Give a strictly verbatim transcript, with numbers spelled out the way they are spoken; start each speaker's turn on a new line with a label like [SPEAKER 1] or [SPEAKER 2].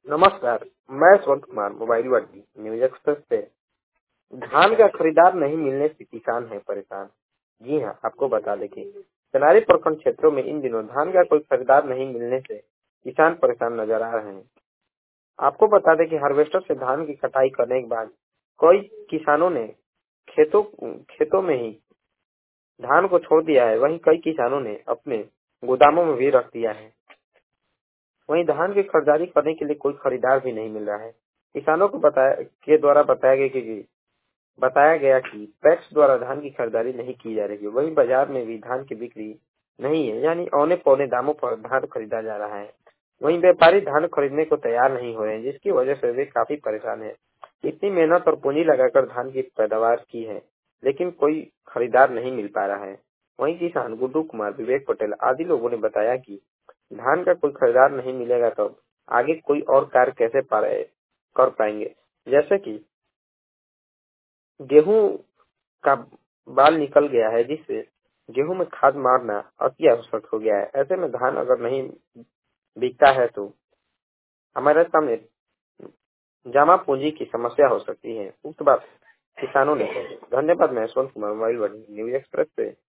[SPEAKER 1] नमस्कार, मैं Yashwant Kumar mobile world news express से। धान का खरीदार नहीं मिलने से किसान है परेशान। जी हां, आपको बता दें कि चनारी प्रखंड क्षेत्रों में इन दिनों धान का कोई खरीदार नहीं मिलने से किसान परेशान नजर आ रहे हैं। आपको बता दें कि हार्वेस्टर से धान की कटाई करने के बाद कई किसानों ने खेतों खेतों में ही धान को छोड़ दिया है। वहीं कई किसानों ने अपने गोदामों में भी रख दिया है। वहीं धान की खरीदारी करने के लिए कोई खरीदार भी नहीं मिल रहा है। किसानों को बताया के द्वारा बताया गया कि बताया गया कि पैक्स द्वारा धान की खरीदारी नहीं की जा रही है। वहीं बाजार में भी धान की बिक्री नहीं है, यानी औने पौने दामों पर धान खरीदा जा रहा है। वहीं व्यापारी धान खरीदने को तैयार नहीं हो रहे हैं, जिसकी वजह से वे काफी परेशान है। इतनी मेहनत और पूंजी लगाकर धान की पैदावार की है, लेकिन कोई खरीदार नहीं मिल पा रहा है। वहीं किसान गुड्डू कुमार, विवेक पटेल आदि लोगों ने बताया कि धान का कोई खरीदार नहीं मिलेगा तो आगे कोई और कार्य कैसे कर पाएंगे, जैसे कि गेहूं का बाल निकल गया है, जिससे गेहूं में खाद मारना अति आवश्यक हो गया है। ऐसे में धान अगर नहीं बिकता है तो हमारे सामने जमा पूंजी की समस्या हो सकती है। उक्त बात किसानों ने कही। धन्यवाद। मैं Yashwant Kumar, mobile world news express से।